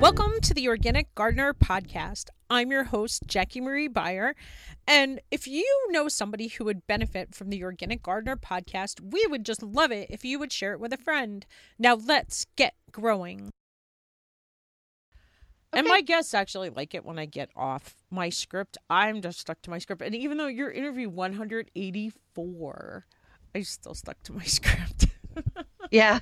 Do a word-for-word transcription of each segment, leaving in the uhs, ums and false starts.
Welcome to the Organic Gardener Podcast. I'm your host, Jackie Marie Beyer. And if you know somebody who would benefit from the Organic Gardener Podcast, we would just love it if you would share it with a friend. Now let's get growing. Okay. And my guests actually like it when I get off my script. I'm just stuck to my script. And even though you're interview one hundred eighty-four, I still stuck to my script. Yeah.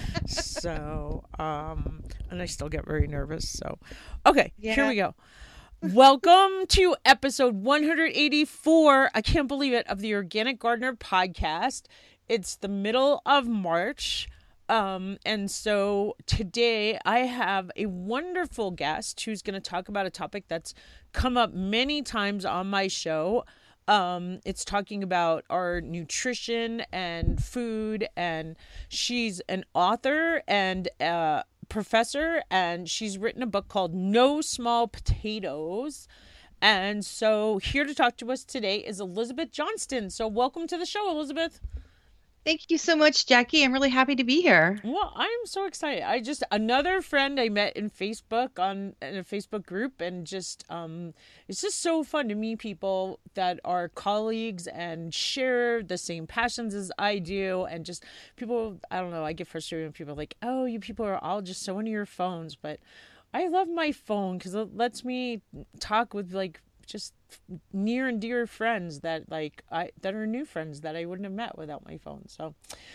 So, um, and I still get very nervous. So, okay, yeah. Here we go. Welcome to episode one hundred eighty-four. I can't believe it, of the Organic Gardener Podcast. It's the middle of March. Um, and so today I have a wonderful guest who's going to talk about a topic that's come up many times on my show. Um, it's talking about our nutrition and food, and she's an author and a professor, and she's written a book called No Small Potatoes. And so here to talk to us today is Elizabeth Johnston. So welcome to the show, Elizabeth. Thank you so much, Jackie. I'm really happy to be here. Well, I'm so excited. I just, another friend I met in Facebook, on in a Facebook group, and just, um, it's just so fun to meet people that are colleagues and share the same passions as I do. And just people, I don't know, I get frustrated when people are like, oh, you people are all just so into your phones. But I love my phone because it lets me talk with like just near and dear friends that like I that are new friends that I wouldn't have met without my phone. So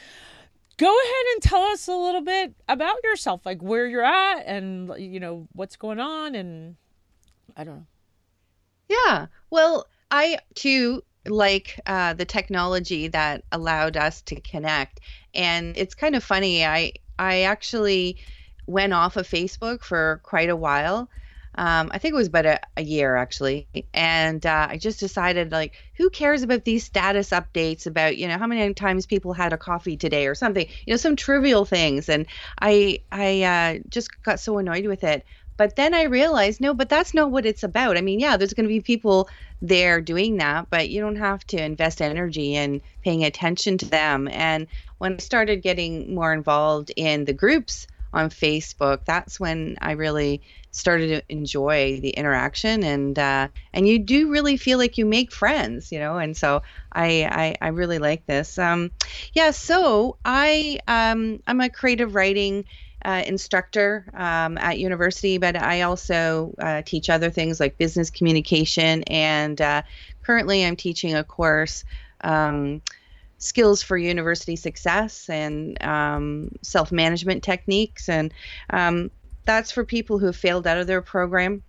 go ahead and tell us a little bit about yourself, like where you're at and, you know, what's going on. And I don't know. Yeah. Well, I too like uh, the technology that allowed us to connect. And it's kind of funny. I, I actually went off of Facebook for quite a while. Um, I think it was about a, a year actually. And uh, I just decided, like, who cares about these status updates about, you know, how many times people had a coffee today or something, you know, some trivial things. And I, I uh, just got so annoyed with it. But then I realized, no, but that's not what it's about. I mean, yeah, there's going to be people there doing that, but you don't have to invest energy in paying attention to them. And when I started getting more involved in the groups on Facebook, that's when I really started to enjoy the interaction, and uh, and you do really feel like you make friends, you know. And so I I, I really like this. Um, yeah. So I um, I'm a creative writing uh, instructor um, at university, but I also uh, teach other things like business communication, and uh, currently I'm teaching a course. Um, skills for university success and um, self-management techniques. And um, that's for people who have failed out of their program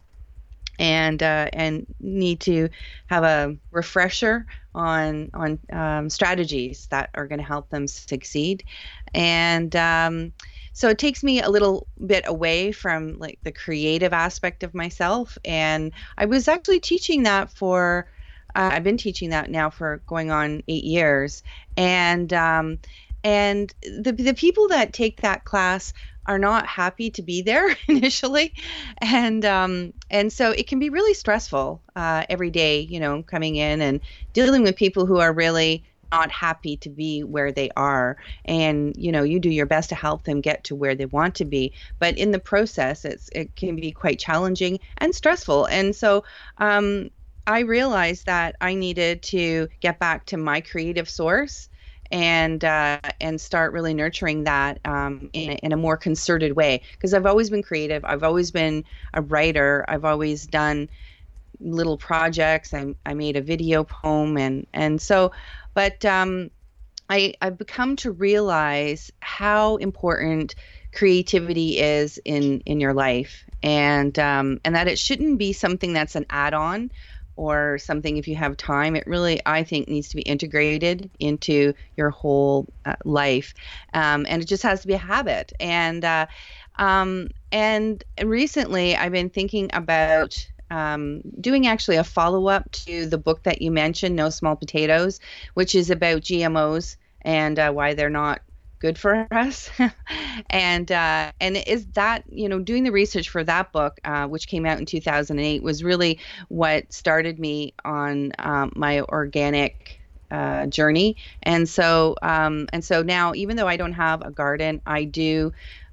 and uh, and need to have a refresher on on um, strategies that are going to help them succeed. And um, so it takes me a little bit away from like the creative aspect of myself. And I was actually teaching that for Uh, I've been teaching that now for going on eight years, and um, and the the people that take that class are not happy to be there initially, and um, and so it can be really stressful uh, every day, you know, coming in and dealing with people who are really not happy to be where they are, and you know, you do your best to help them get to where they want to be, but in the process, it's it can be quite challenging and stressful, and so. Um, I realized that I needed to get back to my creative source and uh, and start really nurturing that um, in, in a more concerted way. Because I've always been creative. I've always been a writer. I've always done little projects. I, I made a video poem. And, and so, but um, I, I've become to realize how important creativity is in, in your life. And, um, and that it shouldn't be something that's an add-on or something if you have time. It really, I think, needs to be integrated into your whole uh, life. Um, and it just has to be a habit. And uh, um, and recently I've been thinking about um, doing actually a follow-up to the book that you mentioned, No Small Potatoes, which is about G M Os and uh, why they're not good for us. and uh, and is that, you know, doing the research for that book, uh, which came out in two thousand eight, was really what started me on um, my organic uh, journey. And so um, and so now, even though I don't have a garden, I do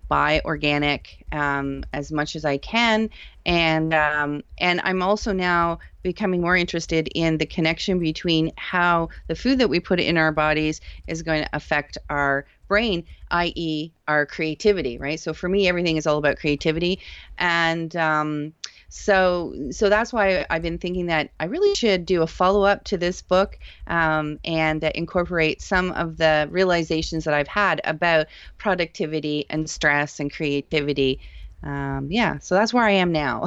buy organic um, as much as I can, and um, and I'm also now becoming more interested in the connection between how the food that we put in our bodies is going to affect our brain, that is our creativity, right? So for me, everything is all about creativity. And um, so so that's why I've been thinking that I really should do a follow-up to this book um, and uh, incorporate some of the realizations that I've had about productivity and stress and creativity. Um, yeah, so that's where I am now.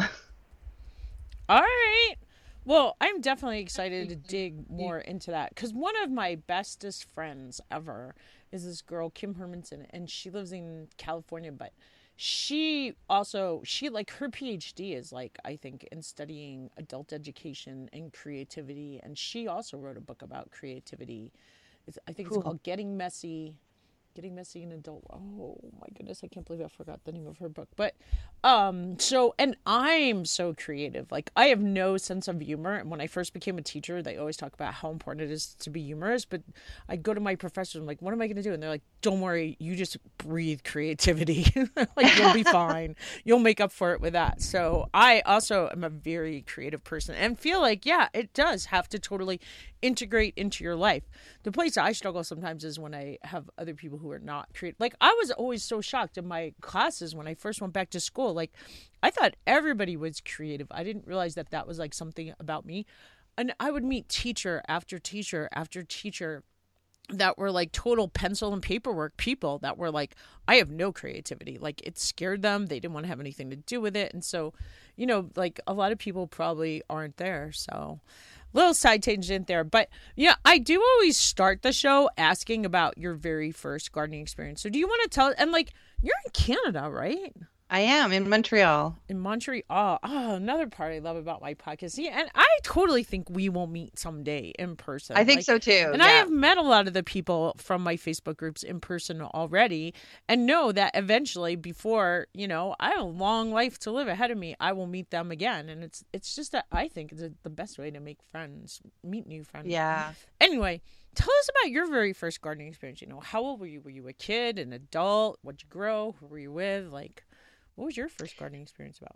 All right. Well, I'm definitely excited to dig more into that because one of my bestest friends ever is this girl, Kim Hermanson, and she lives in California, but she also, she like her PhD is like, I think, in studying adult education and creativity. And she also wrote a book about creativity. It's, I think it's Cool. called Getting Messy. Getting Messy in Adult. Oh my goodness, I can't believe I forgot the name of her book. But um so and I'm so creative. Like I have no sense of humor. And when I first became a teacher, they always talk about how important it is to be humorous. But I go to my professors, I'm like, what am I gonna do? And they're like, don't worry, you just breathe creativity. Like you'll be fine. You'll make up for it with that. So I also am a very creative person and feel like, yeah, it does have to totally integrate into your life. The place I struggle sometimes is when I have other people who are not creative. Like I was always so shocked in my classes when I first went back to school. Like I thought everybody was creative. I didn't realize that that was like something about me. And I would meet teacher after teacher after teacher that were like total pencil and paperwork people that were like, I have no creativity. Like it scared them. They didn't want to have anything to do with it. And so, you know, like a lot of people probably aren't there. So little side tangent there. But yeah, I do always start the show asking about your very first gardening experience. So do you want to tell, and like, you're in Canada, right? I am in Montreal. In Montreal. Oh, another part I love about my podcast. See, and I totally think we will meet someday in person. I think like, so too. And yeah. I have met a lot of the people from my Facebook groups in person already and know that eventually before, you know, I have a long life to live ahead of me, I will meet them again. And it's it's just that I think it's a, the best way to make friends, meet new friends. Yeah. Anyway, tell us about your very first gardening experience. You know, how old were you? Were you a kid, an adult? What'd you grow? Who were you with? Like, what was your first gardening experience about?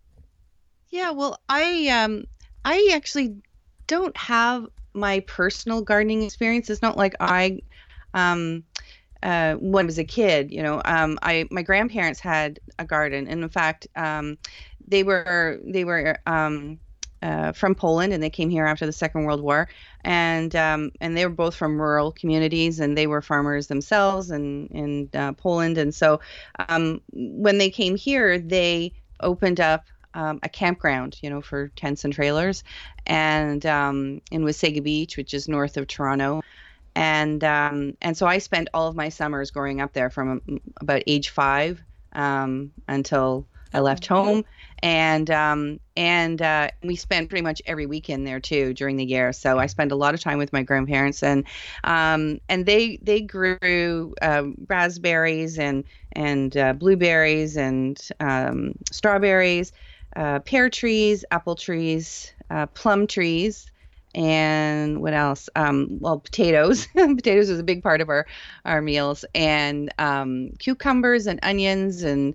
Yeah, well, I um I actually don't have my personal gardening experience. It's not like I um uh when I was a kid, you know. Um I my grandparents had a garden, and in fact, um they were they were um uh, from Poland, and they came here after the Second World War, and um, and they were both from rural communities, and they were farmers themselves, in in uh, Poland, and so um, when they came here, they opened up um, a campground, you know, for tents and trailers, and um, in Wasaga Beach, which is north of Toronto, and um, and so I spent all of my summers growing up there from about age five um, until I left home, and um, and uh, we spent pretty much every weekend there too during the year. So I spent a lot of time with my grandparents, and um, and they they grew um, raspberries and and uh, blueberries and um, strawberries, uh, pear trees, apple trees, uh, plum trees. And what else? Um, well, potatoes. Potatoes was a big part of our, our meals, and um, cucumbers and onions and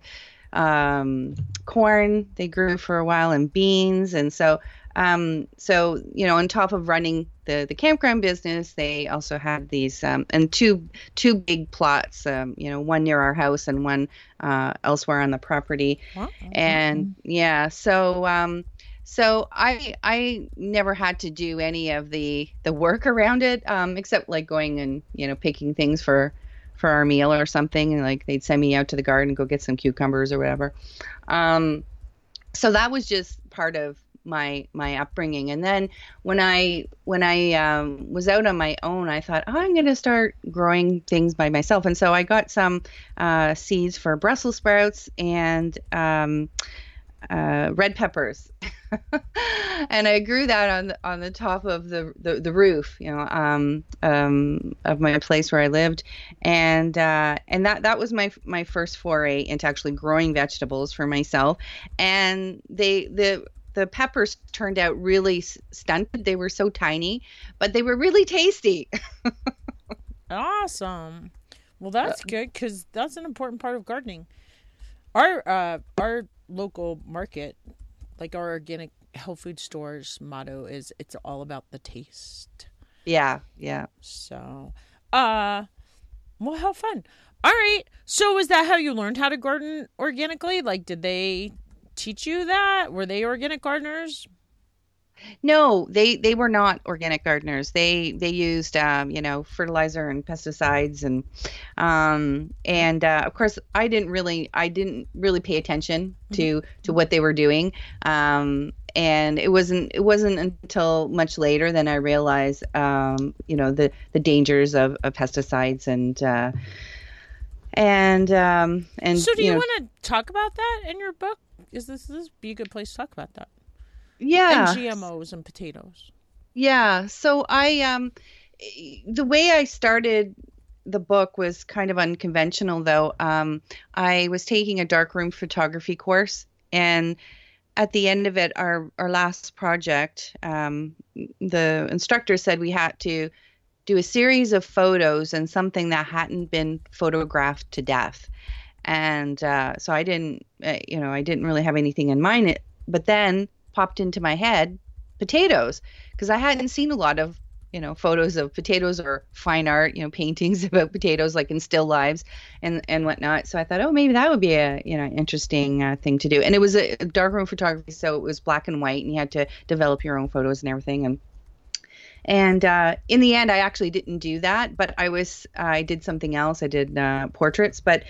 um, corn. They grew for a while, and beans. And so, um, so you know, on top of running the the campground business, they also had these um, and two two big plots. Um, you know, one near our house and one uh, elsewhere on the property. Wow. And yeah, so. Um, So I I never had to do any of the, the work around it, um, except like going and, you know, picking things for, for our meal or something. And like they'd send me out to the garden and go get some cucumbers or whatever. Um, so that was just part of my my upbringing. And then when I when I um, was out on my own, I thought, oh, I'm going to start growing things by myself. And so I got some uh, seeds for Brussels sprouts and um, uh, red peppers. And I grew that on the, on the top of the, the, the roof, you know, um, um, of my place where I lived, and uh, and that that was my my first foray into actually growing vegetables for myself. And they the the peppers turned out really stunted. They were so tiny, but they were really tasty. Awesome. Well, that's good because that's an important part of gardening. Our uh our local market, like our organic health food stores motto is it's all about the taste. Yeah, yeah. So, uh, well, how fun. All right. So, is that how you learned how to garden organically? Like, did they teach you that? Were they organic gardeners? No, they they were not organic gardeners. They they used um, you know, fertilizer and pesticides and um and uh, of course I didn't really I didn't really pay attention to to what they were doing. Um and it wasn't it wasn't until much later then I realized um you know the the dangers of, of pesticides and uh and um and So, do you, you know, want to talk about that in your book? Is this this be a good place to talk about that? yeah. And G M Os and potatoes. Yeah. So I um the way I started the book was kind of unconventional though. Um I was taking a darkroom photography course, and at the end of it our our last project, um the instructor said we had to do a series of photos and something that hadn't been photographed to death. And uh so I didn't uh, you know, I didn't really have anything in mind it, but then popped into my head potatoes, because I hadn't seen a lot of, you know, photos of potatoes or fine art, you know, paintings about potatoes, like in still lives and and whatnot. So I thought, oh, maybe that would be a, you know, interesting uh, thing to do. And it was a darkroom photography, so it was black and white, and you had to develop your own photos and everything. And and uh, in the end, I actually didn't do that, but I was I did something else. I did uh, portraits, but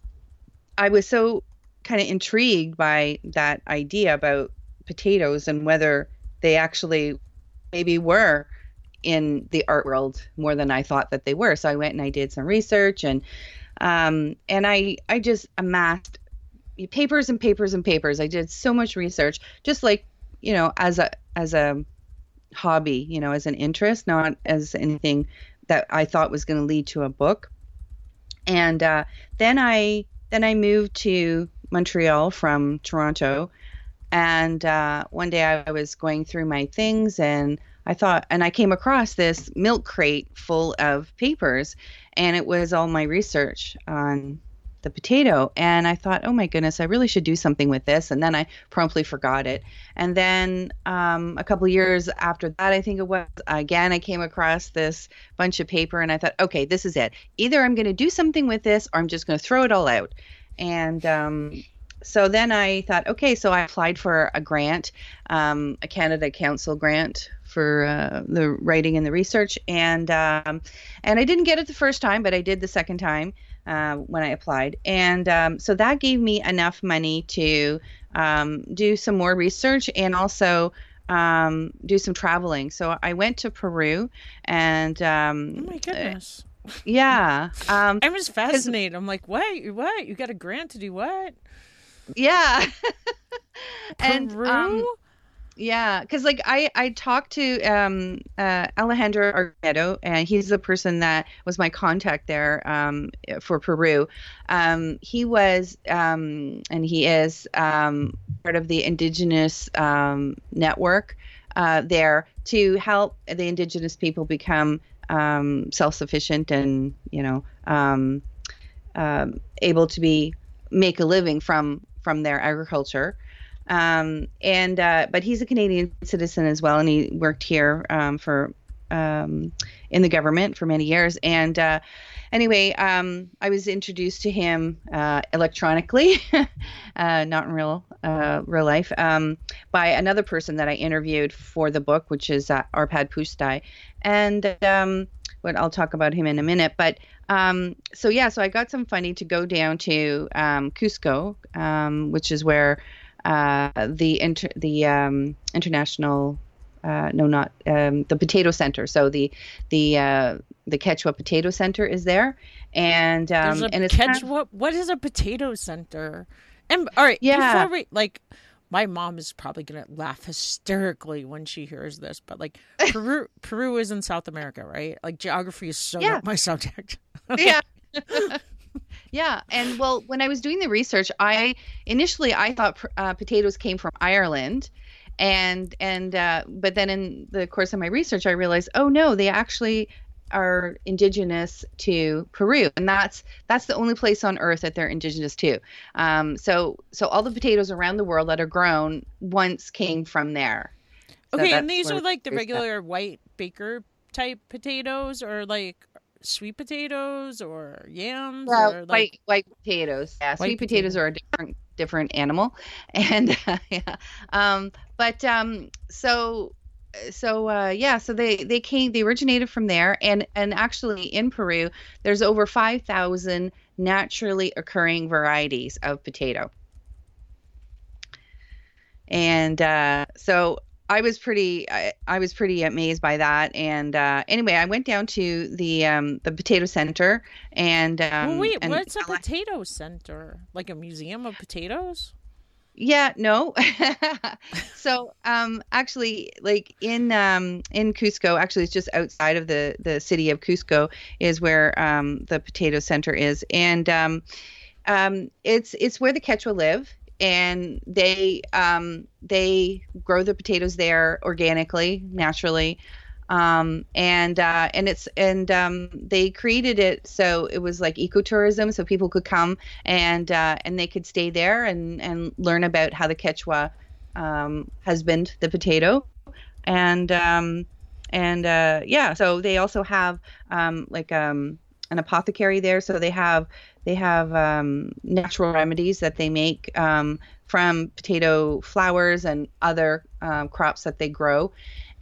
I was so kind of intrigued by that idea about potatoes and whether they actually maybe were in the art world more than I thought that they were. So I went and I did some research, and um, and I I just amassed papers and papers and papers. I did so much research, just like, you know, as a as a hobby, you know, as an interest, not as anything that I thought was going to lead to a book. And uh, then I then I moved to Montreal from Toronto. And uh, one day I was going through my things, and I thought, and I came across this milk crate full of papers, and it was all my research on the potato. And I thought, oh my goodness, I really should do something with this. And then I promptly forgot it. And then um, a couple years after that, I think it was, again, I came across this bunch of paper, and I thought, okay, this is it. Either I'm going to do something with this, or I'm just going to throw it all out. And um So then I thought, okay, so I applied for a grant, um, a Canada Council grant for uh, the writing and the research, and um, and I didn't get it the first time, but I did the second time uh, when I applied, and um, so that gave me enough money to um, do some more research and also um, do some traveling. So I went to Peru, and um, Oh my goodness. uh, yeah, um, I was fascinated. I'm like, what? What? You got a grant to do what? yeah. And Peru? um, yeah, because like I I talked to um uh Alejandro Arguedo, and he's the person that was my contact there um for Peru. Um, he was um and he is um part of the indigenous um network uh there to help the indigenous people become um self-sufficient and, you know, um um able to be make a living from from their agriculture. Um, and, uh, but he's a Canadian citizen as well. And he worked here, um, for, um, in the government for many years. And, uh, anyway, um, I was introduced to him, uh, electronically, uh, not in real, uh, real life, um, by another person that I interviewed for the book, which is, uh, Arpad Pusztai. And, um, what I'll talk about him in a minute, but, um, so yeah, so I got some funding to go down to, um, Cusco, um, which is where, uh, the inter- the, um, international, uh, no, not, um, the potato center. So the, the, uh, the Quechua Potato Center is there. And, um, a and it's Quechua, kind of, what is a potato center? And all right, yeah. before we, like, my mom is probably going to laugh hysterically when she hears this, but like Peru, Peru is in South America, right? Like geography is so Yeah. not my subject. Yeah. Yeah. And well, when I was doing the research, I initially I thought uh, potatoes came from Ireland, and and uh, but then in the course of my research, I realized, oh no, they actually are indigenous to Peru, and that's that's the only place on Earth that they're indigenous to. Um, so so all the potatoes around the world that are grown once came from there. So Okay, and that's these where are like the we start. regular white baker type potatoes, or like sweet potatoes, or yams, Well, or like white white potatoes. Yeah, white sweet potatoes potato. are a different different animal, and uh, yeah. Um, but um, so so uh, yeah, so they they came they originated from there, and and actually in Peru, there's over five thousand naturally occurring varieties of potato. And uh, so I was pretty I, I was pretty amazed by that. And uh, anyway, I went down to the um, the potato center, and Well, um, wait, and what's a potato center? Like a museum of potatoes? yeah, no. So um, actually, like in um, in Cusco, actually it's just outside of the the city of Cusco is where um, the potato center is. And um, um, it's it's where the Quechua live, and they um, they grow the potatoes there organically, naturally, um, and uh, and it's and um, they created it so it was like ecotourism, so people could come and uh, and they could stay there and and learn about how the Quechua um, husband the potato, and um, and uh, yeah, so they also have um, like um, an apothecary there, so they have they have um, natural remedies that they make um, from potato flowers and other um, crops that they grow,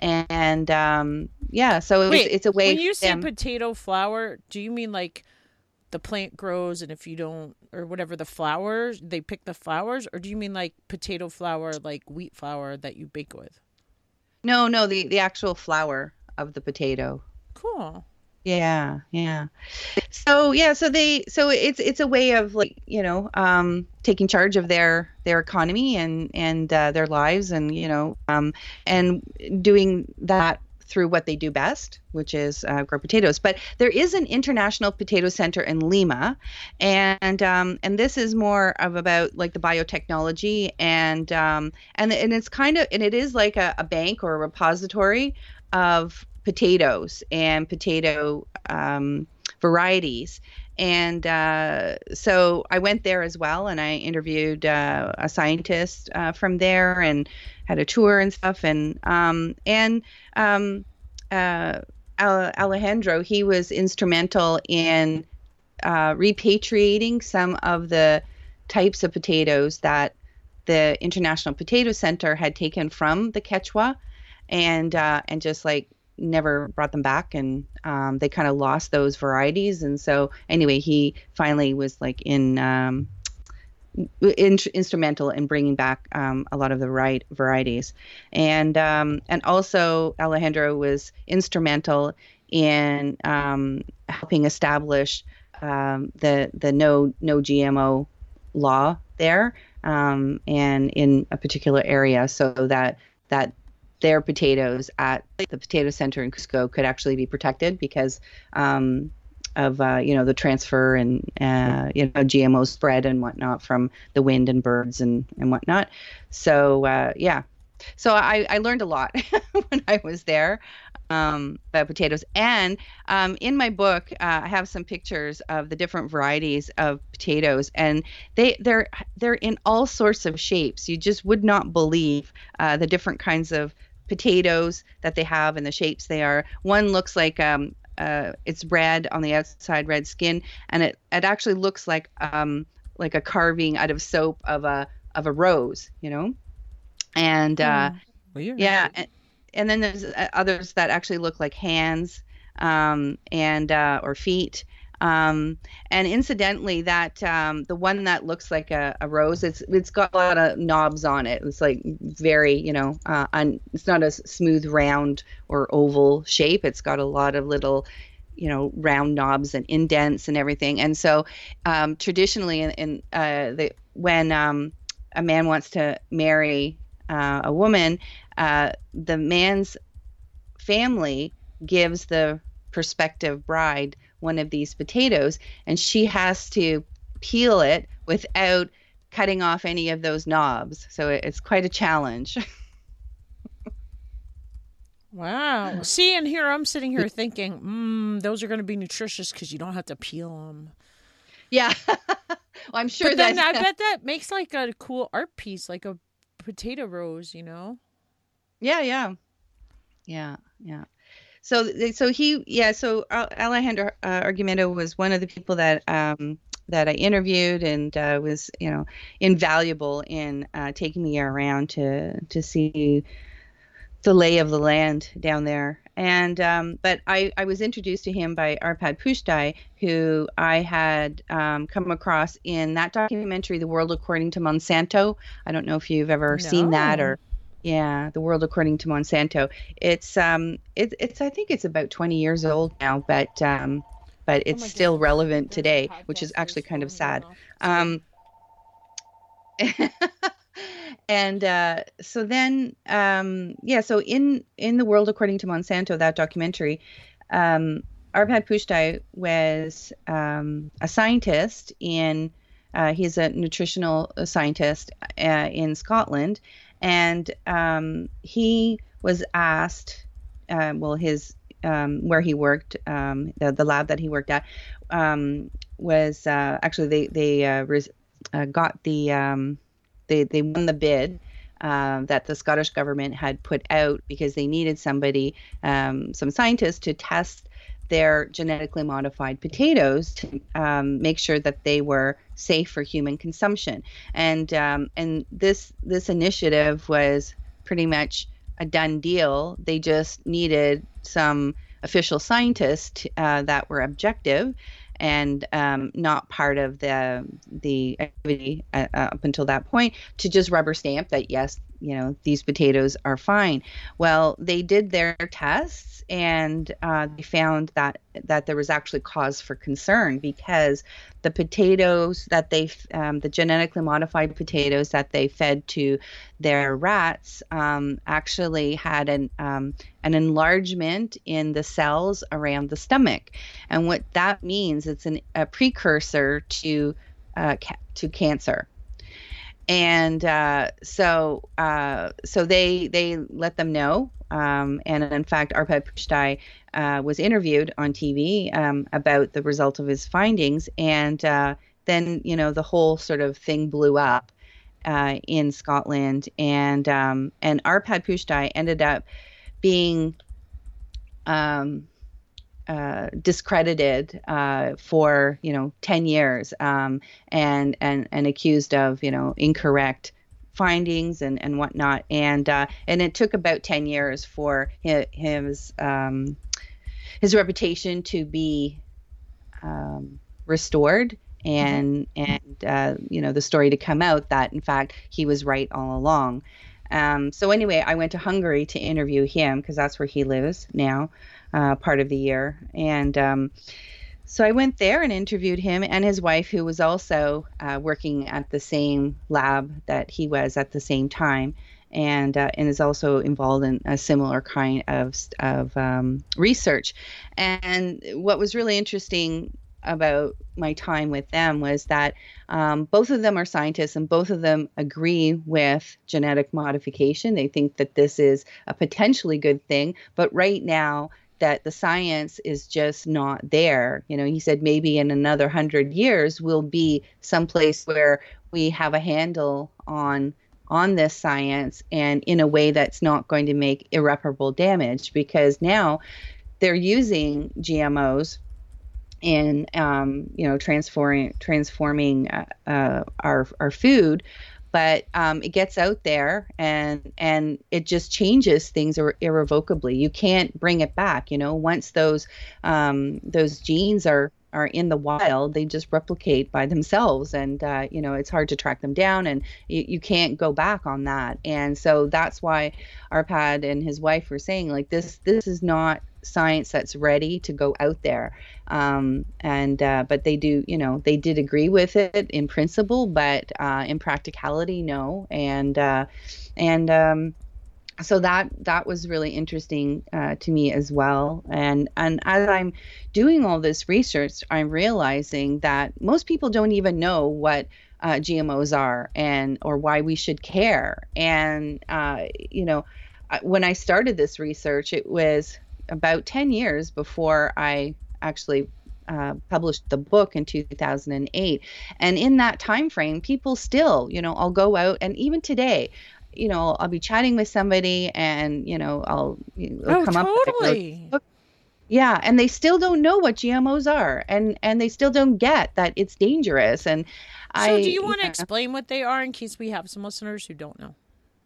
and um, yeah, so it was, Wait, it's a way when you for say them. potato flower, do you mean like the plant grows and if you don't, or whatever, the flowers, they pick the flowers? Or do you mean like potato flour, like wheat flour that you bake with? No, no, the the actual flower of the potato. Cool. Yeah, yeah. So yeah, so they so it's it's a way of like you know um, taking charge of their their economy and and uh, their lives, and you know um, and doing that through what they do best, which is uh, grow potatoes. But there is an international potato center in Lima, and um, and this is more of about like the biotechnology, and um, and and it's kind of and it is like a, a bank or a repository of potatoes and potato um, varieties. And uh, so I went there as well, and I interviewed uh, a scientist uh, from there, and had a tour and stuff. And um, and um, uh, Alejandro, he was instrumental in uh, repatriating some of the types of potatoes that the International Potato Center had taken from the Quechua, and uh, and just like never brought them back, and um, they kind of lost those varieties. And so anyway, he finally was like in, um, in instrumental in bringing back um, a lot of the right varieties, and um, and also Alejandro was instrumental in um, helping establish um, the the no no G M O law there, um, and in a particular area, so that that their potatoes at the potato center in Cusco could actually be protected because um, of uh, you know the transfer and uh, you know G M O spread and whatnot from the wind and birds and and whatnot. So uh, yeah, so I, I learned a lot when I was there um, about potatoes. And um, in my book, uh, I have some pictures of the different varieties of potatoes, and they they're they're in all sorts of shapes. You just would not believe uh, the different kinds of potatoes that they have and the shapes they are. One looks like um uh it's red on the outside, red skin, and it it actually looks like um like a carving out of soap of a of a rose, you know. And uh Oh, weird. yeah, and, and then there's uh, others that actually look like hands um and uh or feet. Um, and incidentally, that um, the one that looks like a, a rose, it's it's got a lot of knobs on it. It's like very, you know, uh, un, it's not a smooth round or oval shape. It's got a lot of little, you know, round knobs and indents and everything. And so, um, traditionally, in, in uh, the when um, a man wants to marry uh, a woman, uh, the man's family gives the prospective bride one of these potatoes, and she has to peel it without cutting off any of those knobs. So it, it's quite a challenge. Wow. See, and here I'm sitting here thinking, mm, those are going to be nutritious because you don't have to peel them. Yeah. Well, I'm sure but then that. I bet that makes like a cool art piece, like a potato rose, you know? Yeah, yeah. Yeah, yeah. So, so he, yeah, so Alejandro uh, Argumedo was one of the people that um, that I interviewed, and uh, was, you know, invaluable in uh, taking me around to to see the lay of the land down there. And um, but I, I was introduced to him by Arpad Pusztai, who I had um, come across in that documentary, The World According to Monsanto. I don't know if you've ever No. seen that, or yeah, The World According to Monsanto. It's um it, it's I think it's about twenty years old now, but um but it's oh still goodness. relevant There's today, which is actually kind of sad. Um And uh, so then, um, yeah, so in, in The World According to Monsanto, that documentary, um, Arpad Pusztai was um, a scientist in, uh, he's a nutritional scientist uh, in Scotland, and um, he was asked, uh, well, his, um, where he worked, um, the, the lab that he worked at, um, was uh, actually, they, they uh, res- uh, got the, um, They they won the bid uh, that the Scottish government had put out because they needed somebody, um, some scientists, to test their genetically modified potatoes to um, make sure that they were safe for human consumption. And um, and this this initiative was pretty much a done deal. They just needed some official scientists uh, that were objective and um, not part of the the activity uh, up until that point, to just rubber stamp that, yes, you know, these potatoes are fine. Well, they did their tests, and uh, they found that that there was actually cause for concern, because the potatoes that they, um, the genetically modified potatoes that they fed to their rats, um, actually had an um, an enlargement in the cells around the stomach, and what that means, it's an, a precursor to uh, ca- to cancer. And uh, so uh, so they they let them know. Um, and in fact, Arpad Pusztai uh, was interviewed on T V um, about the result of his findings. And uh, then, you know, the whole sort of thing blew up uh, in Scotland. And um, and Arpad Pusztai ended up being um, Uh, discredited uh, for, you know, ten years, um, and and and accused of, you know, incorrect findings and and whatnot, and uh, and it took about ten years for his his, um, his reputation to be um, restored, and mm-hmm. and uh, you know, the story to come out that in fact he was right all along. Um, so anyway, I went to Hungary to interview him, because that's where he lives now. Uh, part of the year. And um, so I went there and interviewed him and his wife, who was also uh, working at the same lab that he was at the same time, and uh, and is also involved in a similar kind of, of um, research. And what was really interesting about my time with them was that um, both of them are scientists, and both of them agree with genetic modification. They think that this is a potentially good thing, but right now, that the science is just not there. You know, he said maybe in another hundred years we'll be someplace where we have a handle on on this science, and in a way that's not going to make irreparable damage, because now they're using G M Os in um, you know, transforming transforming uh, uh, our our food. But um, it gets out there, and and it just changes things ir- irrevocably. You can't bring it back. You know, once those um, those genes are are in the wild, they just replicate by themselves, and uh, you know, it's hard to track them down, and you, you can't go back on that. And so that's why Arpad and his wife were saying, like, this this is not science that's ready to go out there. Um, and uh, but they do, you know, they did agree with it in principle, but uh, in practicality, no. And uh, and um, so that that was really interesting uh, to me as well. And and as I'm doing all this research, I'm realizing that most people don't even know what uh, G M Os are, and or why we should care. And uh, you know, I- when I started this research, it was about ten years before I actually uh, published the book in two thousand eight. And in that time frame, people still, you know, I'll go out, and even today, you know, I'll be chatting with somebody, and, you know, I'll you know, Oh, come up with totally. a yeah, and they still don't know what G M Os are, and and they still don't get that it's dangerous. And So, do I, you want to yeah, explain what they are in case we have some listeners who don't know?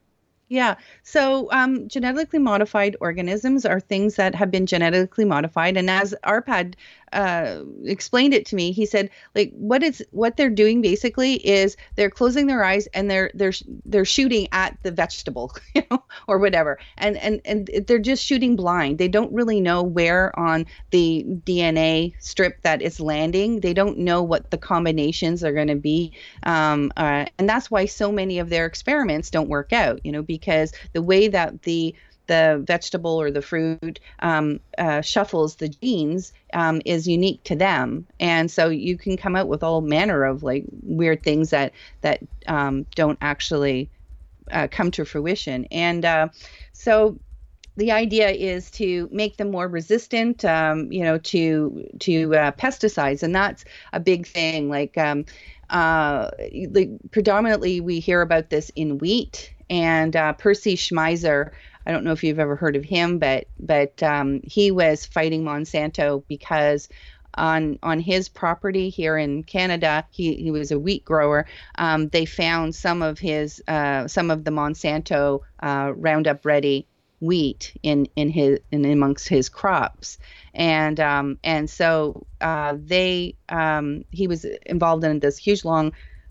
yeah. So, um, genetically modified organisms are things that have been genetically modified. And as Arpad uh, explained it to me, he said, like, what is what they're doing basically is they're closing their eyes, and they're they're they're shooting at the vegetable, you know, or whatever, and and and they're just shooting blind. They don't really know where on the D N A strip that it's landing. They don't know what the combinations are going to be, um, uh, and that's why so many of their experiments don't work out, you know, because the way that the the vegetable or the fruit um, uh, shuffles the genes um, is unique to them, and so you can come out with all manner of like weird things that that um, don't actually uh, come to fruition. And uh, so the idea is to make them more resistant, um, you know, to to uh, pesticides, and that's a big thing. Like, um, uh, like predominantly we hear about this in wheat, and uh, Percy Schmeiser. I don't know if you've ever heard of him, but but um, he was fighting Monsanto because on on his property here in Canada, he, he was a wheat grower. Um, they found some of his uh, some of the Monsanto uh, Roundup Ready wheat in in his in amongst his crops, and um, and so uh, they um, he was involved in this huge long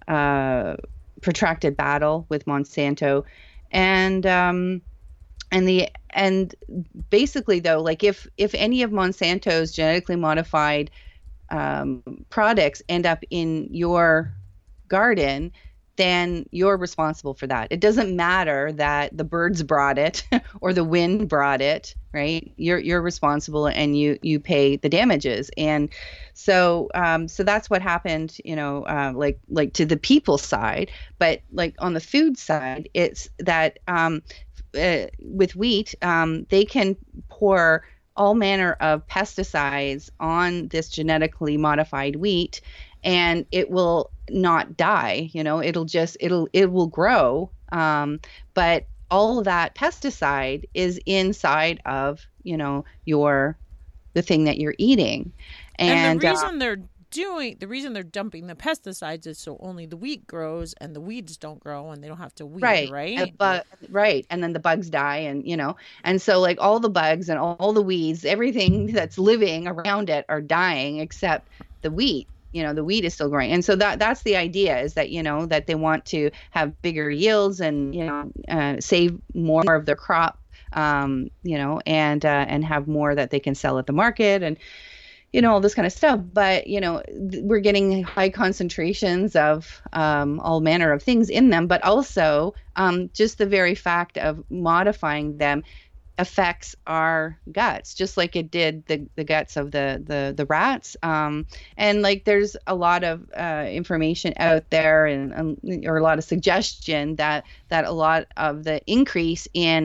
uh, protracted battle with Monsanto, and um, and the and basically though, like if if any of Monsanto's genetically modified um, products end up in your garden, then you're responsible for that. It doesn't matter that the birds brought it or the wind brought it, right? You're you're responsible, and you you pay the damages. And so um, so that's what happened, you know, uh, like like to the people side, but like on the food side, it's that um, uh, with wheat, um, they can pour all manner of pesticides on this genetically modified wheat, and it will not die. You know, it'll just it'll it will grow, um, but all of that pesticide is inside of, you know, your the thing that you're eating. And, And the uh, reason they're doing the reason they're dumping the pesticides is so only the wheat grows and the weeds don't grow, and they don't have to weed, right, right? and bu- right, and then the bugs die, and you know, and so like all the bugs and all, all the weeds, everything that's living around it are dying except the wheat. You know, the wheat is still growing, and so that that's the idea, is that, you know, that they want to have bigger yields and, you know, uh, save more of their crop, um, you know, and uh, and have more that they can sell at the market, and, you know, all this kind of stuff. But, you know, th- we're getting high concentrations of um, all manner of things in them, but also um, just the very fact of modifying them affects our guts, just like it did the, the guts of the, the, the rats. Um, and like, there's a lot of uh, information out there, and um, or a lot of suggestion that, that a lot of the increase in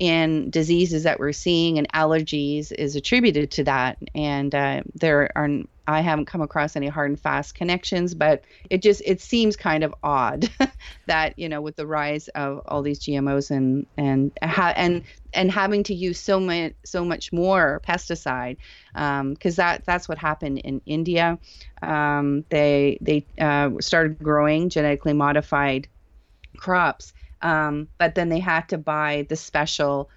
in diseases that we're seeing and allergies is attributed to that. And uh, there are, I haven't come across any hard and fast connections, but it just, it seems kind of odd that, you know, with the rise of all these G M Os and, and, ha- and, and having to use so much, so much more pesticide, um, cause that, that's what happened in India. Um, they, they uh, started growing genetically modified crops. Um, but then they had to buy the special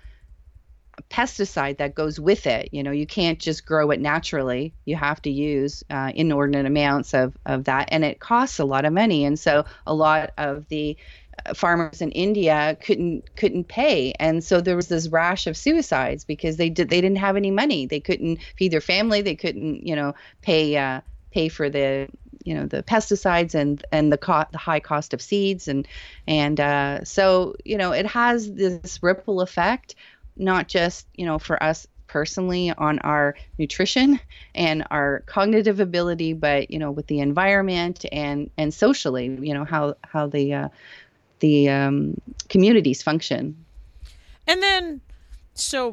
pesticide that goes with it. You know, you can't just grow it naturally. You have to use uh, inordinate amounts of, of that, and it costs a lot of money. And so a lot of the farmers in India couldn't couldn't pay, and so there was this rash of suicides because they did they didn't have any money. They couldn't feed their family. They couldn't, you know, pay uh, pay for the you know the pesticides and and the co- the high cost of seeds, and and uh, so you know it has this ripple effect, not just you know for us personally on our nutrition and our cognitive ability, but you know with the environment and and socially, you know how how the uh, the um, communities function. And then, so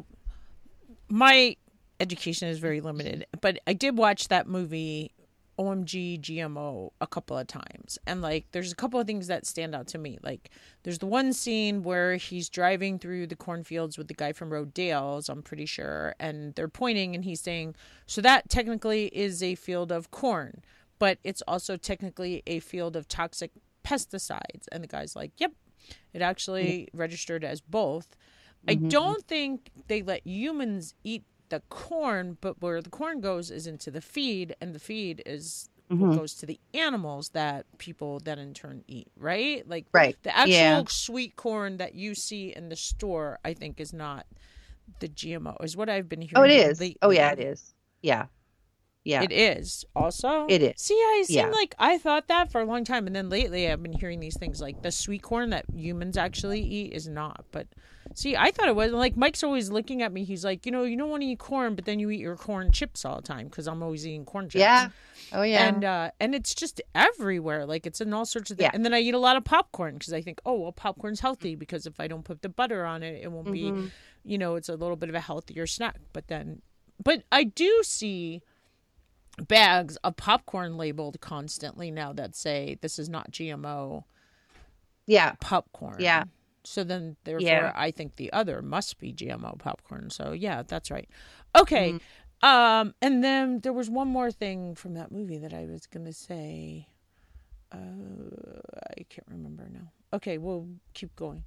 my education is very limited, but I did watch that movie O M G G M O a couple of times, and like there's a couple of things that stand out to me. Like there's the one scene where he's driving through the cornfields with the guy from Rodale's, I'm pretty sure, and they're pointing and he's saying, so that technically is a field of corn, but it's also technically a field of toxic pesticides. And the guy's like, yep, it actually mm-hmm. registered as both. Mm-hmm. I don't think they let humans eat the corn, but where the corn goes is into the feed, and the feed is mm-hmm. what goes to the animals that people then in turn eat, right? Like right. the actual yeah. sweet corn that you see in the store, I think is not the G M O, is what I've been hearing. Oh, it is. Lately. Oh, yeah, it is. Yeah. Yeah. It is also. It is. See, I seem yeah. like I thought that for a long time, and then lately I've been hearing these things like the sweet corn that humans actually eat is not. But see, I thought it was. Like Mike's always looking at me. He's like, you know, you don't want to eat corn, but then you eat your corn chips all the time because I'm always eating corn chips. Yeah. Oh yeah. And uh, and it's just everywhere. Like it's in all sorts of things. Yeah. And then I eat a lot of popcorn because I think, oh well, popcorn's healthy because if I don't put the butter on it, it won't mm-hmm. be, you know, it's a little bit of a healthier snack. But then, but I do see bags of popcorn labeled constantly now that say this is not G M O yeah popcorn. Yeah. So then therefore yeah. I think the other must be G M O popcorn. So yeah, that's right. Okay. Mm-hmm. Um and then there was one more thing from that movie that I was gonna say. Uh I can't remember now. Okay, we'll keep going.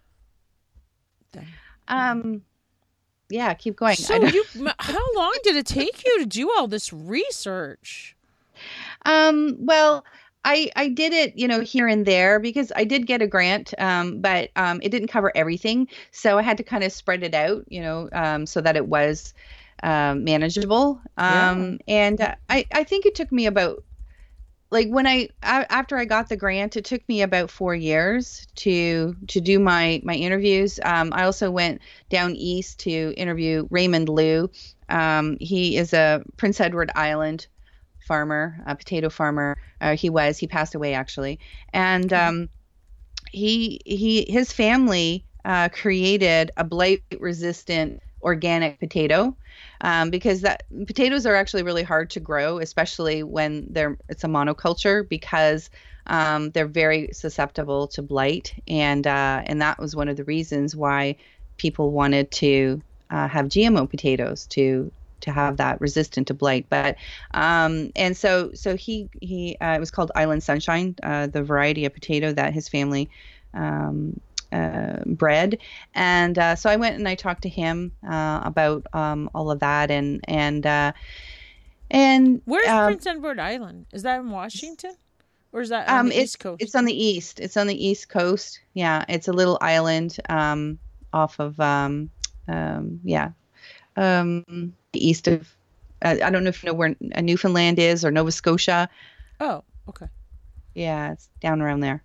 Then. Um Yeah, keep going. So you, how long did it take you to do all this research? Um, well, I I did it, you know, here and there because I did get a grant, um, but um, it didn't cover everything. So I had to kind of spread it out, you know, um, so that it was um, manageable. Um, yeah. And uh, I, I think it took me about, like when I, I after I got the grant, it took me about four years to to do my my interviews. Um, I also went down east to interview Raymond Liu. Um, he is a Prince Edward Island farmer, a potato farmer. Uh, he was. He passed away actually, and um, he he his family uh, created a blight resistant organic potato. Um, because that potatoes are actually really hard to grow, especially when they're it's a monoculture because um, they're very susceptible to blight, and uh, and that was one of the reasons why people wanted to uh, have G M O potatoes to to have that resistant to blight. But um, and so so he he uh, it was called Island Sunshine, uh, the variety of potato that his family um, Uh, bred, and uh, so I went and I talked to him uh, about um, all of that, and and uh, and where's um, Prince Edward Island? Is that in Washington, or is that on um, the it's, East Coast? It's on the east. It's on the East Coast. Yeah, it's a little island um, off of um, um, yeah, um, the east of. Uh, I don't know if you know where Newfoundland is or Nova Scotia. Oh, okay. Yeah, it's down around there.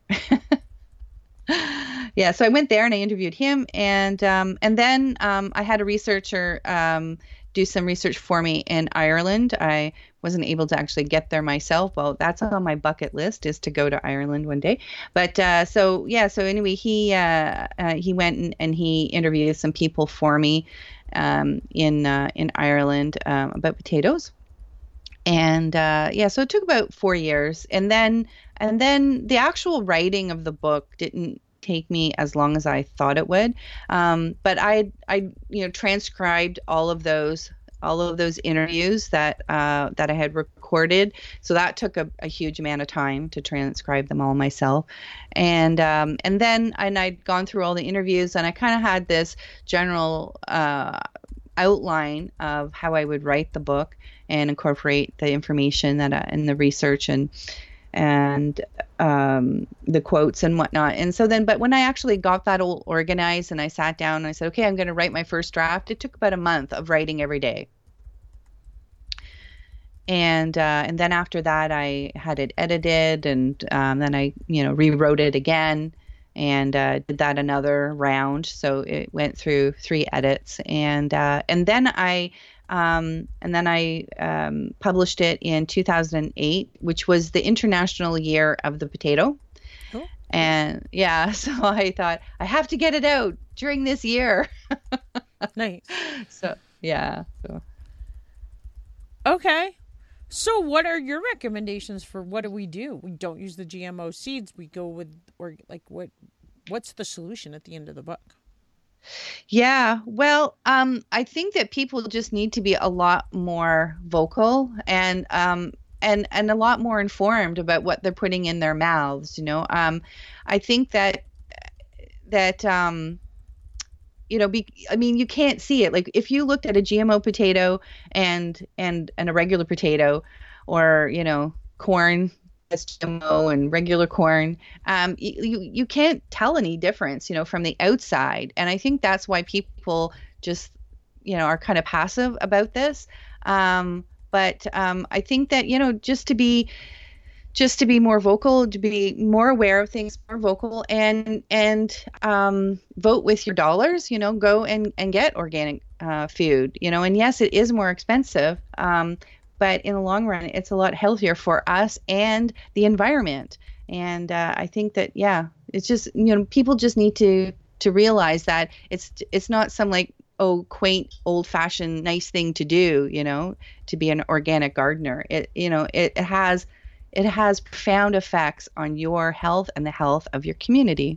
Yeah, so I went there and I interviewed him, and um, and then um, I had a researcher um, do some research for me in Ireland. I wasn't able to actually get there myself. Well, that's on my bucket list, is to go to Ireland one day. But uh, so yeah, so anyway, he uh, uh, he went and, and he interviewed some people for me um, in uh, in Ireland um, about potatoes. And uh, yeah, so it took about four years, and then and then the actual writing of the book didn't take me as long as I thought it would. Um, but I, I, you know, transcribed all of those, all of those interviews that uh, that I had recorded. So that took a, a huge amount of time to transcribe them all myself. And um, and then and I'd gone through all the interviews, and I kind of had this general uh, outline of how I would write the book and incorporate the information that I, and the research and and um, the quotes and whatnot. And so then, but when I actually got that all organized and I sat down and I said, okay, I'm going to write my first draft, it took about a month of writing every day. And uh, and then after that, I had it edited, and um, then I, you know, rewrote it again and uh, did that another round. So it went through three edits, and uh, and then I um, and then I um, published it in two thousand eight, which was the International Year of the Potato. Oh. And yeah, so I thought I have to get it out during this year. Nice. So yeah. So Okay. So what are your recommendations for what do we do? We don't use the G M O seeds. We go with, or like what what's the solution at the end of the book? yeah, well, um, I think that people just need to be a lot more vocal and um and and a lot more informed about what they're putting in their mouths. You know, um, I think that that um you know, be, I mean, you can't see it. Like if you looked at a G M O potato and and and a regular potato, or you know, corn that's G M O and regular corn, um, you you you can't tell any difference, you know, from the outside. And I think that's why people just, you know, are kind of passive about this. Um, but um, I think that, you know, just to be just to be more vocal, to be more aware of things, more vocal, and and um, vote with your dollars. You know, go and and get organic uh, food. You know, and yes, it is more expensive, um, but in the long run, it's a lot healthier for us and the environment. And uh, I think that yeah, it's just, you know, people just need to to realize that it's it's not some like, oh, quaint, old-fashioned, nice thing to do. You know, to be an organic gardener. It you know it, it has. It has profound effects on your health and the health of your community.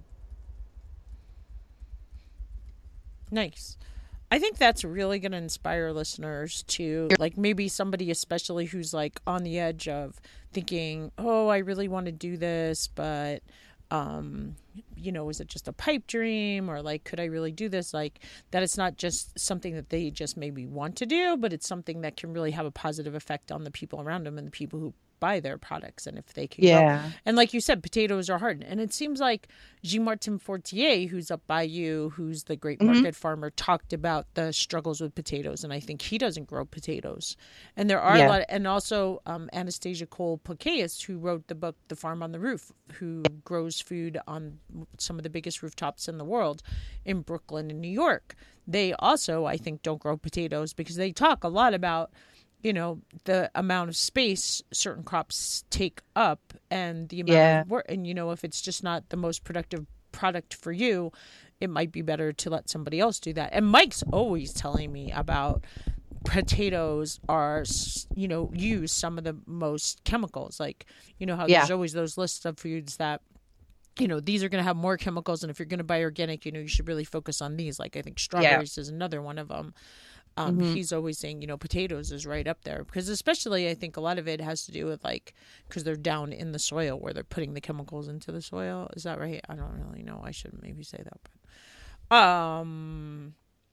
Nice. I think that's really going to inspire listeners to, like, maybe somebody especially who's like on the edge of thinking, oh, I really want to do this, but um you know, is it just a pipe dream, or like, could I really do this? Like, that it's not just something that they just maybe want to do, but it's something that can really have a positive effect on the people around them and the people who buy their products. And if they can yeah grow. And like you said, potatoes are hard, and it seems like Jean Martin Fortier, who's up by you, who's the great market mm-hmm. farmer, talked about the struggles with potatoes, and I think he doesn't grow potatoes. And there are yeah. a lot of, and also um, Anastasia Cole Pokeas, who wrote the book The Farm on the Roof, who grows food on some of the biggest rooftops in the world in Brooklyn and New York. They also, I think, don't grow potatoes because they talk a lot about, you know, the amount of space certain crops take up and the amount yeah. of work. And, you know, if it's just not the most productive product for you, it might be better to let somebody else do that. And Mike's always telling me about potatoes are, you know, use some of the most chemicals. Like, you know, how yeah. there's always those lists of foods that, you know, these are going to have more chemicals. And if you're going to buy organic, you know, you should really focus on these. Like, I think strawberries yeah. is another one of them. Um, mm-hmm. He's always saying, you know, potatoes is right up there because especially I think a lot of it has to do with like, because they're down in the soil where they're putting the chemicals into the soil. Is that right? I don't really know. I should maybe say that. But um,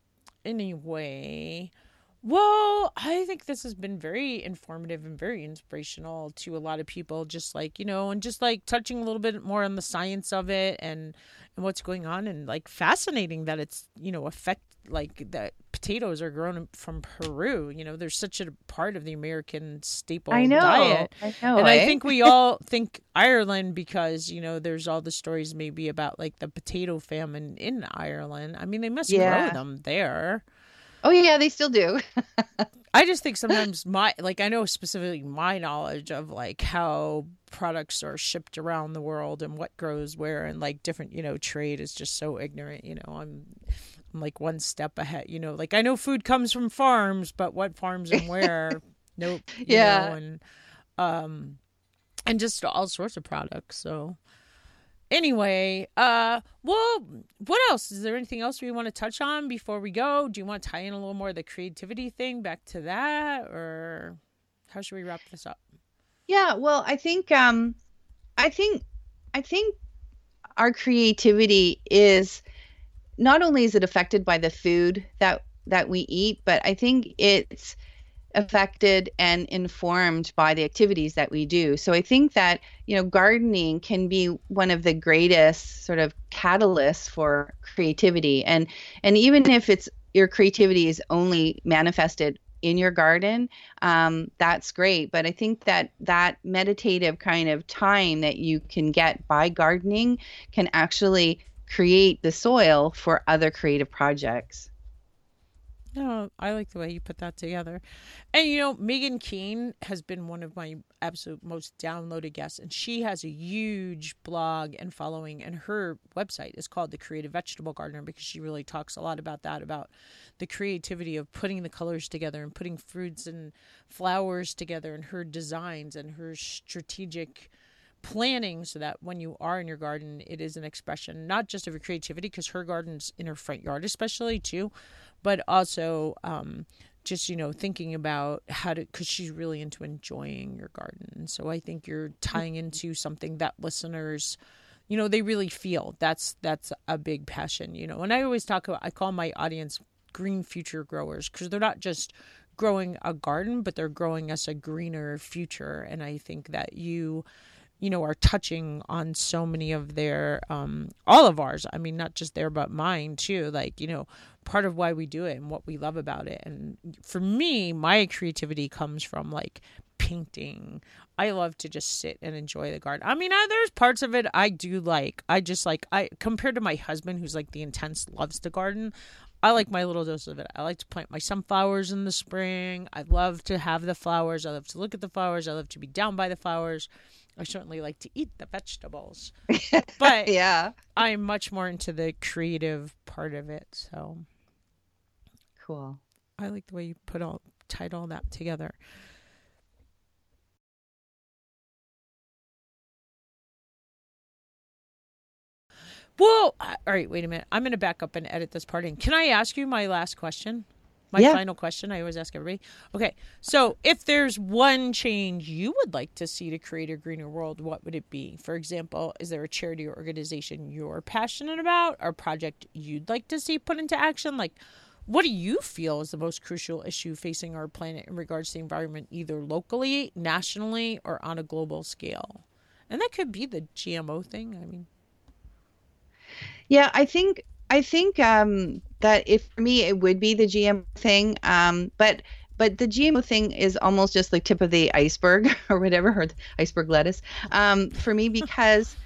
anyway, well, I think this has been very informative and very inspirational to a lot of people, just like, you know, and just like touching a little bit more on the science of it and, and what's going on, and like fascinating that it's, you know, affect like that potatoes are grown from Peru. You know, there's such a part of the American staple I know, diet. I know, and eh? I think we all think Ireland because, you know, there's all the stories maybe about like the potato famine in Ireland. I mean, they must yeah. grow them there. Oh, yeah, they still do. I just think sometimes my, like, I know specifically my knowledge of like how products are shipped around the world and what grows where and like different, you know, trade is just so ignorant. You know, I'm, I'm like one step ahead, you know, like I know food comes from farms, but what farms and where? Nope. You yeah. know, and, um, and just all sorts of products. So anyway, uh, well, what else? Is there anything else we want to touch on before we go? Do you want to tie in a little more of the creativity thing back to that, or how should we wrap this up? Yeah, well, I think, um, I think, I think our creativity is not only is it affected by the food that that we eat, but I think it's affected and informed by the activities that we do. So I think that, you know, gardening can be one of the greatest sort of catalysts for creativity. And and even if it's your creativity is only manifested in your garden, um, that's great. But I think that that meditative kind of time that you can get by gardening can actually create the soil for other creative projects. No, I like the way you put that together. And you know, Megan Keane has been one of my absolute most downloaded guests, and she has a huge blog and following, and her website is called The Creative Vegetable Gardener because she really talks a lot about that, about the creativity of putting the colors together and putting fruits and flowers together, and her designs and her strategic planning so that when you are in your garden, it is an expression not just of your creativity, because her garden's in her front yard especially too, but also um, just, you know, thinking about how to, because she's really into enjoying your garden. And so I think you're tying into something that listeners, you know, they really feel. That's that's a big passion, you know. And I always talk about, I call my audience green future growers, because they're not just growing a garden, but they're growing us a greener future. And I think that you you know, are touching on so many of their, um, all of ours. I mean, not just their, but mine too. Like, you know, part of why we do it and what we love about it. And for me, my creativity comes from like painting. I love to just sit and enjoy the garden. I mean, I, there's parts of it I do like. I just like, I, compared to my husband, who's like the intense, loves to garden, I like my little dose of it. I like to plant my sunflowers in the spring. I love to have the flowers. I love to look at the flowers. I love to be down by the flowers. I certainly like to eat the vegetables, but yeah, I'm much more into the creative part of it. So cool. I like the way you put all tied all that together. Well, all right, wait a minute. I'm going to back up and edit this part in. Can I ask you my last question? My yeah. final question. I always ask everybody. Okay. So if there's one change you would like to see to create a greener world, what would it be? For example, is there a charity or organization you're passionate about, or project you'd like to see put into action? Like, what do you feel is the most crucial issue facing our planet in regards to the environment, either locally, nationally, or on a global scale? And that could be the G M O thing. I mean, yeah, I think I think um, that if for me it would be the G M O thing, um, but but the G M O thing is almost just like tip of the iceberg or whatever, or the iceberg lettuce um, for me, because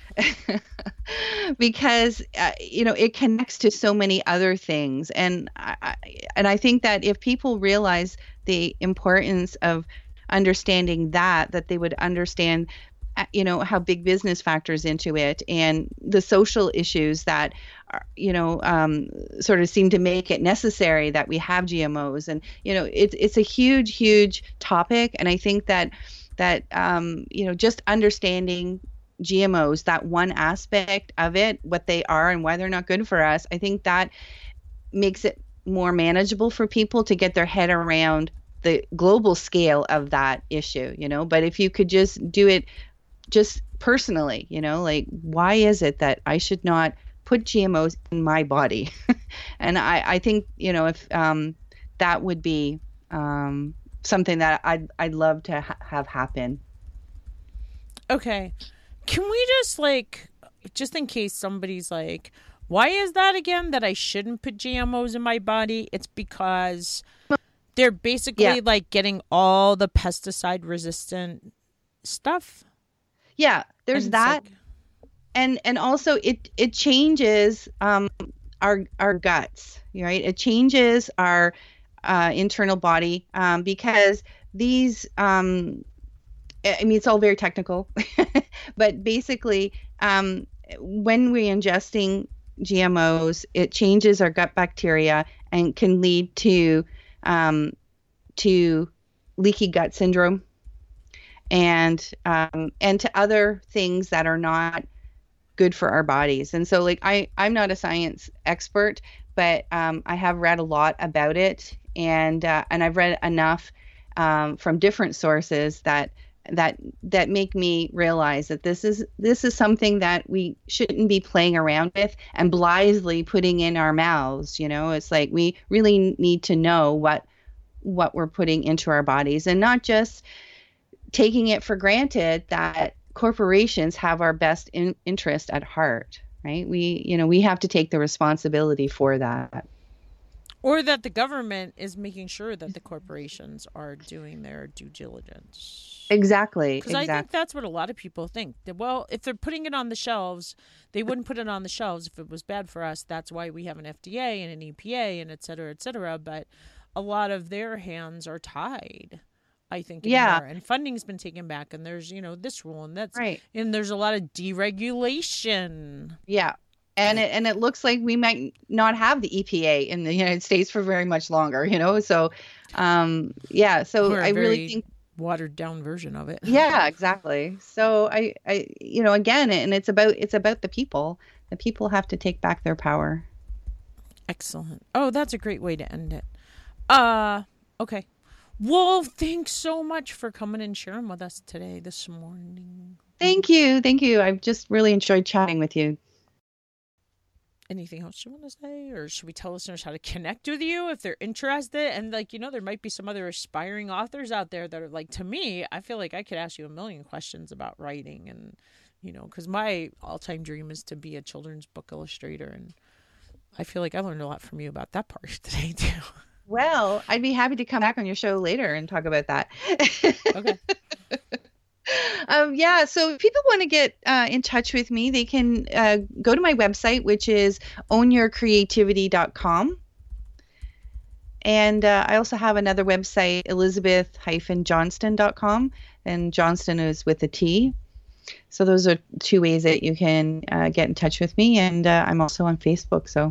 because uh, you know, it connects to so many other things, and I, I and I think that if people realize the importance of understanding that, that they would understand, you know, how big business factors into it, and the social issues that are, you know, um, sort of seem to make it necessary that we have G M Os. And, you know, it's it's a huge, huge topic. And I think that that, um, you know, just understanding G M Os, that one aspect of it, what they are and why they're not good for us, I think that makes it more manageable for people to get their head around the global scale of that issue, you know. But if you could just do it just personally, you know, like, why is it that I should not put G M Os in my body? And I, I think, you know, if um, that would be um, something that I'd, I'd love to ha- have happen. Okay. Can we just, like, just in case somebody's like, why is that again, that I shouldn't put G M Os in my body? It's because they're basically yeah. like getting all the pesticide resistant stuff. Yeah, there's and that. Like... And and also it it changes um our our guts, right? It changes our uh, internal body um, because these um I mean, it's all very technical, but basically um when we're ingesting G M Os, it changes our gut bacteria and can lead to um to leaky gut syndrome, and um, and to other things that are not good for our bodies. And so, like, I, I'm not a science expert, but um, I have read a lot about it, and uh, and I've read enough um, from different sources that that that make me realize that this is this is something that we shouldn't be playing around with and blithely putting in our mouths. You know, it's like we really need to know what what we're putting into our bodies, and not just taking it for granted that corporations have our best in, interest at heart, right? We, you know, we have to take the responsibility for that. Or that the government is making sure that the corporations are doing their due diligence. Exactly. Because exactly. I think that's what a lot of people think. That, well, if they're putting it on the shelves, they wouldn't put it on the shelves if it was bad for us. That's why we have an F D A and an E P A and et cetera, et cetera. But a lot of their hands are tied, I think. Yeah. Anymore. And funding's been taken back, and there's, you know, this rule and that's Right. and there's a lot of deregulation. Yeah. And it, and it looks like we might not have the E P A in the United States for very much longer, you know? So, um, yeah. So Or a I really very think, watered down version of it. yeah, exactly. So I, I, you know, again, and it's about, it's about the people. The people have to take back their power. Excellent. Oh, that's a great way to end it. Uh, okay. Well, thanks so much for coming and sharing with us today, this morning. Thank you. Thank you. I've just really enjoyed chatting with you. Anything else you want to say? Or should we tell listeners how to connect with you if they're interested? And, like, you know, there might be some other aspiring authors out there that are like, to me, I feel like I could ask you a million questions about writing. And, you know, because my all-time dream is to be a children's book illustrator. And I feel like I learned a lot from you about that part today, too. Well, I'd be happy to come back on your show later and talk about that. Okay. Um, yeah, so if people want to get uh, in touch with me, they can uh, go to my website, which is own your creativity dot com. And uh, I also have another website, elizabeth dash johnston dot com. And Johnston is with a T. So those are two ways that you can uh, get in touch with me. And uh, I'm also on Facebook. So.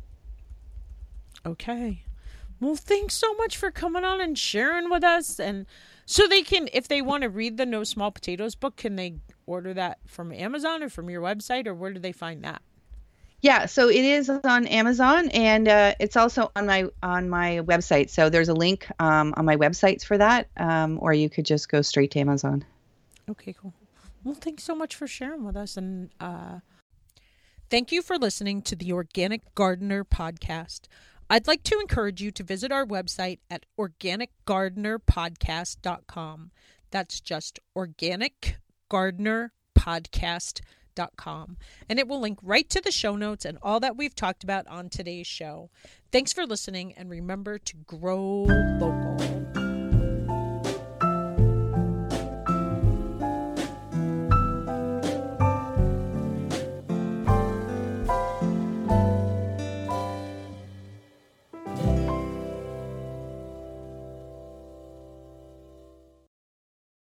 Okay. Well, thanks so much for coming on and sharing with us. And so they can, if they want to read the No Small Potatoes book, can they order that from Amazon or from your website, or where do they find that? Yeah, so it is on Amazon, and uh, it's also on my on my website. So there's a link um, on my websites for that, um, or you could just go straight to Amazon. Okay, cool. Well, thanks so much for sharing with us. And uh, thank you for listening to the Organic Gardener podcast. I'd like to encourage you to visit our website at organic gardener podcast dot com. That's just organic gardener podcast dot com. And it will link right to the show notes and all that we've talked about on today's show. Thanks for listening, and remember to grow local.